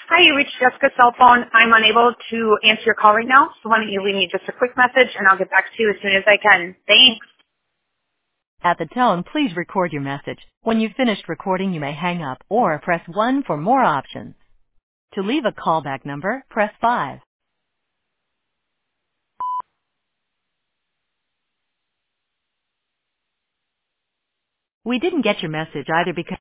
Hi, you reached Jessica's cell phone. I'm unable to answer your call right now, so why don't you leave me just a quick message and I'll get back to you as soon as I can. Thanks. At the tone, please record your message. When you've finished recording, you may hang up or press 1 for more options. To leave a callback number, press 5. We didn't get your message either because